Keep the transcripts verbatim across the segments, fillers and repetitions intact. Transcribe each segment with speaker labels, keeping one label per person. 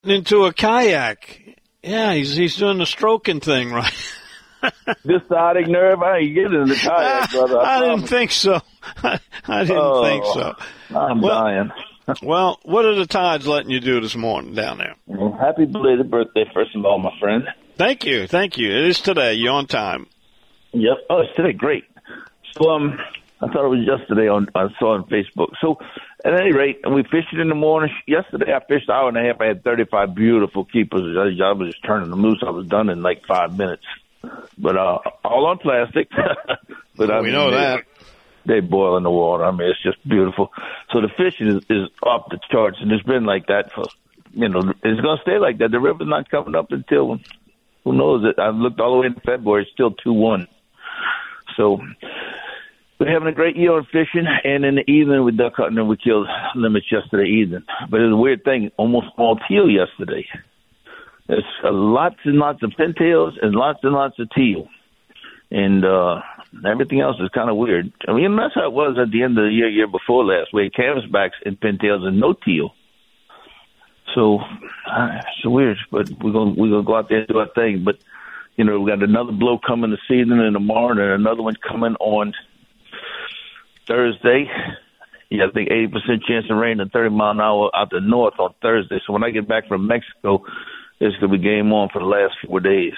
Speaker 1: getting into a kayak. Yeah, he's he's doing the stroking thing, right?
Speaker 2: This sciatic nerve, I ain't getting in the kayak, brother. I,
Speaker 1: I didn't think so. I, I didn't
Speaker 2: oh,
Speaker 1: think so.
Speaker 2: I'm
Speaker 1: well,
Speaker 2: dying.
Speaker 1: Well, what are the tides letting you do this morning down there?
Speaker 2: Well, happy belated birthday, first of all, my friend.
Speaker 1: Thank you, thank you. It is today. You're on time.
Speaker 2: Yep. Oh, it's today. Great. So, um, I thought it was yesterday on I saw on Facebook. So, at any rate, we fished in the morning. Yesterday, I fished an hour and a half. I had thirty-five beautiful keepers. I, I was just turning them loose. I was done in like five minutes. But uh, all on plastic. but I
Speaker 1: we
Speaker 2: mean,
Speaker 1: know
Speaker 2: they,
Speaker 1: that.
Speaker 2: They boil in the water. I mean, it's just beautiful. So the fishing is, is off the charts, and it's been like that for, you know, it's going to stay like that. The river's not coming up until, who knows it. I looked all the way in February. It's still two one. So we're having a great year on fishing, and in the evening with duck hunting, and we killed limits yesterday evening. But it was a weird thing, almost all teal yesterday. There's uh, lots and lots of pintails and lots and lots of teal. And uh, everything else is kind of weird. I mean, that's how it was at the end of the year, year before last. We had canvasbacks and pintails and no teal. So uh, it's weird, but we're going we're gonna go out there and do our thing. But, you know, we got another blow coming this evening and tomorrow, and another one coming on Thursday. Yeah, I think eighty percent chance of rain and thirty mile an hour out the north on Thursday. So when I get back from Mexico, it's going to be game on for the last four days.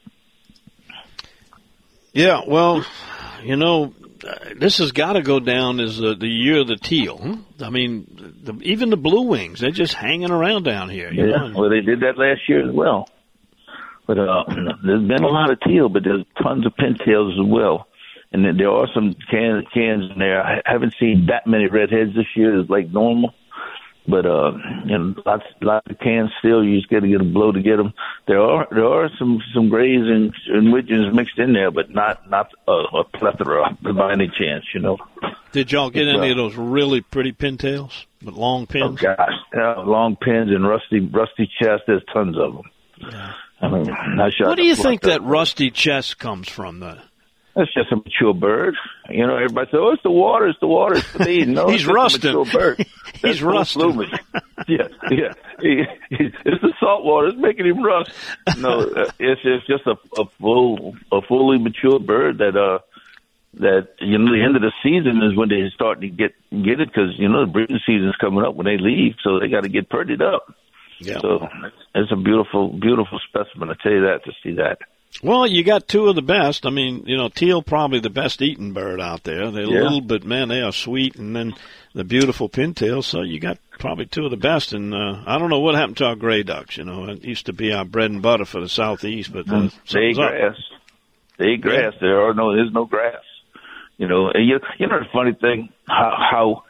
Speaker 1: Yeah, well, you know, this has got to go down as the, the year of the teal. I mean, the, even the blue wings, they're just hanging around down here. You
Speaker 2: yeah,
Speaker 1: know?
Speaker 2: Well, they did that last year as well. But uh, there's been a lot of teal, but there's tons of pintails as well. And there are some cans, cans in there. I haven't seen that many redheads this year. It's like normal. But, uh, you know, lots, lots of cans still. You just got to get a blow to get them. There are, there are some, some grays and, and widgeons mixed in there, but not, not a, a plethora by any chance, you know.
Speaker 1: Did y'all get
Speaker 2: well,
Speaker 1: any of those really pretty pintails with long pins?
Speaker 2: Oh, gosh. Yeah, long pins and rusty, rusty chest. There's tons of them.
Speaker 1: Yeah.
Speaker 2: I mean, I shot
Speaker 1: What do you think that rusty chest comes from, though?
Speaker 2: That's just a mature bird. You know, everybody says, oh, it's the water, it's the water, it's the feed. No,
Speaker 1: He's
Speaker 2: it's just
Speaker 1: rusting.
Speaker 2: a mature bird.
Speaker 1: He's rusting.
Speaker 2: yeah, yeah. He, he, it's the salt water. It's making him rust. No, it's, it's just a, a full, a fully mature bird that, uh, that, you know, the end of the season is when they start to get, get it because, you know, the breeding season's coming up when they leave, so they got to get purdied up.
Speaker 1: Yeah.
Speaker 2: So it's a beautiful, beautiful specimen. I tell you that, to see that.
Speaker 1: Well, you got two of the best. I mean, you know, teal probably the best eaten bird out there. They're
Speaker 2: yeah.
Speaker 1: little, but man, they are sweet. And then the beautiful pintail. So you got probably two of the best. And uh, I don't know what happened to our gray ducks. You know, it used to be our bread and butter for the southeast, but uh,
Speaker 2: they eat grass. They eat grass. There are no, there's no grass. You know, and you, you know the funny thing how, how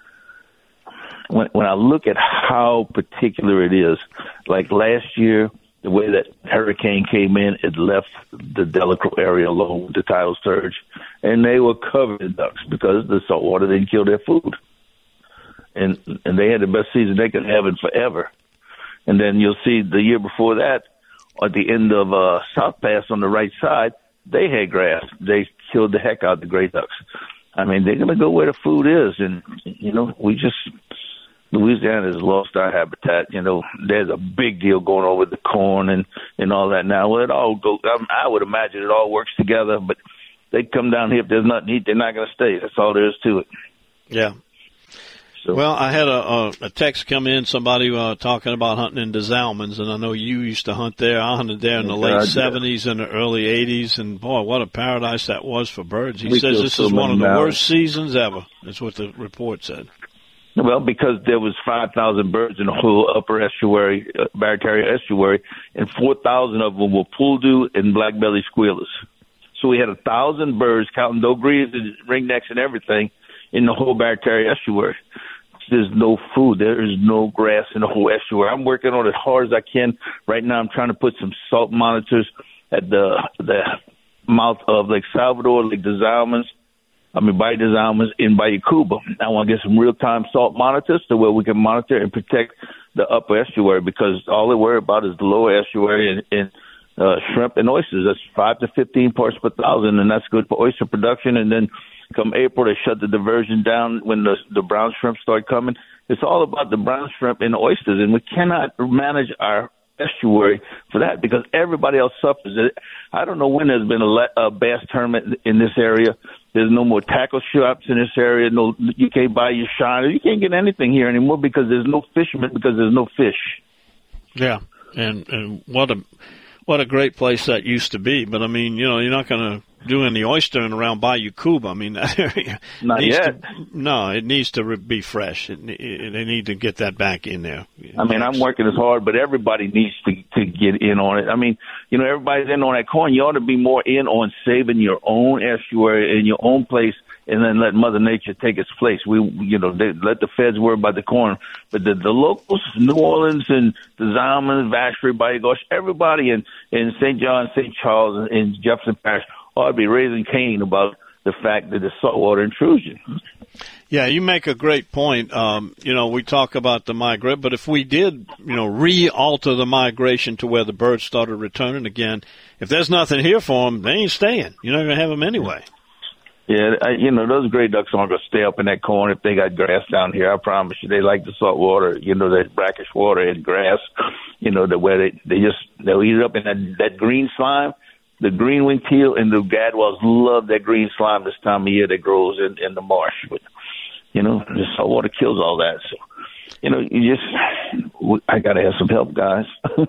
Speaker 2: when when I look at how particular it is, like last year. The way that hurricane came in, it left the Delacroix area alone with the tidal surge, and they were covered in ducks because the salt water didn't kill their food. And and they had the best season they could have in forever. And then you'll see the year before that, at the end of uh, South Pass on the right side, they had grass. They killed the heck out of the gray ducks. I mean, they're going to go where the food is, and, you know, we just – Louisiana has lost our habitat. You know, there's a big deal going on with the corn and, and all that now. Well, it all go. I would imagine it all works together, but they come down here. If there's nothing to eat, they're not going to stay. That's all there is to it.
Speaker 1: Yeah. So. Well, I had a, a, a text come in, somebody uh, talking about hunting in Des Allemands, and I know you used to hunt there. I hunted there in the late seventies and the early eighties, and, boy, what a paradise that was for birds. He we says this is one of the worst seasons ever. That's what the report said.
Speaker 2: Well, because there was five thousand birds in the whole upper estuary, uh, Barataria estuary, and four thousand of them were pouldew and black-bellied squealers. So we had one thousand birds, counting dough-grills and ringnecks and everything, in the whole Barataria estuary. There's no food. There is no grass in the whole estuary. I'm working on it as hard as I can. Right now I'm trying to put some salt monitors at the the mouth of Lake Salvador, Lake Des Allemands, I mean, by Des Allemands in Bayou Cuba. I want to get some real-time salt monitors to where we can monitor and protect the upper estuary because all they worry about is the lower estuary and, and uh, shrimp and oysters. That's five to fifteen parts per thousand, and that's good for oyster production. And then come April, they shut the diversion down when the, the brown shrimp start coming. It's all about the brown shrimp and the oysters, and we cannot manage our estuary for that because everybody else suffers. I don't know when there's been a, le- a bass tournament in this area. There's no more tackle shops in this area. No, you can't buy your shiner. You can't get anything here anymore because there's no fishermen because there's no fish.
Speaker 1: Yeah, and and what a what a great place that used to be. But I mean, you know, you're not going to do any oystering around Bayou Cuba. I mean, that area
Speaker 2: not
Speaker 1: needs
Speaker 2: yet.
Speaker 1: To, no, it needs to re- be fresh. It, it, they need to get that back in there.
Speaker 2: I mean, I'm working as hard, but everybody needs to to get in on it. I mean, you know, everybody's in on that corn. You ought to be more in on saving your own estuary in your own place, and then let Mother Nature take its place. We, you know, they, let the feds worry about the corn, but the, the locals, New Orleans and the Zalman, Vacherie, Bayou Gauche, everybody in in Saint John, Saint Charles, and Jefferson Parish ought to be raising Cain about the fact that it's saltwater intrusion.
Speaker 1: Yeah, you make a great point. Um, you know, we talk about the migrant, but if we did, you know, re-alter the migration to where the birds started returning again, if there's nothing here for them, they ain't staying. You're not going to have them anyway.
Speaker 2: Yeah, I, you know, those gray ducks aren't going to stay up in that corn if they got grass down here. I promise you. They like the salt water, you know, that brackish water and grass, you know, the where they, they just, they'll eat it up in that, that green slime. The green-winged teal and the gadwalls love that green slime this time of year that grows in, in the marsh. But, you know, the salt water kills all that. So, you know, you just, I got to have some help, guys.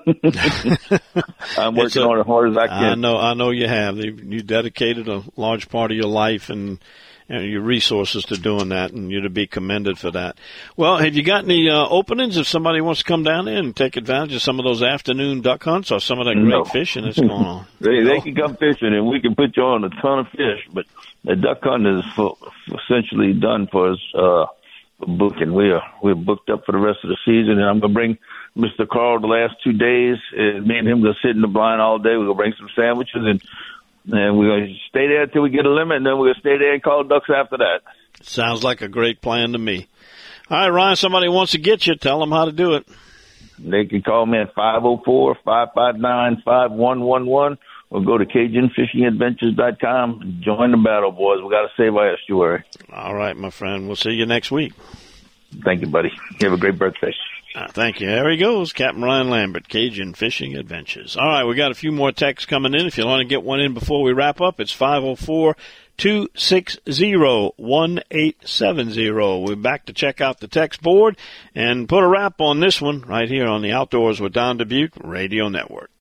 Speaker 2: I'm working a, on it as hard as I can.
Speaker 1: I know, I know you have. You dedicated a large part of your life and, and your resources to doing that, and you're to be commended for that. Well, have you got any uh, openings if somebody wants to come down there and take advantage of some of those afternoon duck hunts or some of that great
Speaker 2: no.
Speaker 1: fishing that's going on?
Speaker 2: they, they can come fishing, and we can put you on a ton of fish, but the duck hunt is for, essentially done for us uh, for booking. We are, we're booked up for the rest of the season, and I'm going to bring Mister Carl the last two days, and me and him going to sit in the blind all day. We're going to bring some sandwiches, and And we're going to stay there until we get a limit, and then we're going to stay there and call ducks after that.
Speaker 1: Sounds like a great plan to me. All right, Ryan, somebody wants to get you. Tell them how to do it.
Speaker 2: They can call me at five oh four, five five nine, five one one one or go to Cajun Fishing Adventures dot com. Join the battle, boys. We got to save our estuary.
Speaker 1: All right, my friend. We'll see you next week.
Speaker 2: Thank you, buddy. You have a great birthday.
Speaker 1: Uh, thank you. There he goes, Captain Ryan Lambert, Cajun Fishing Adventures. All right, we got a few more texts coming in. If you want to get one in before we wrap up, it's five oh four, two six zero, one eight seven zero. We're back to check out the text board and put a wrap on this one right here on the Outdoors with Don Dubuque Radio Network.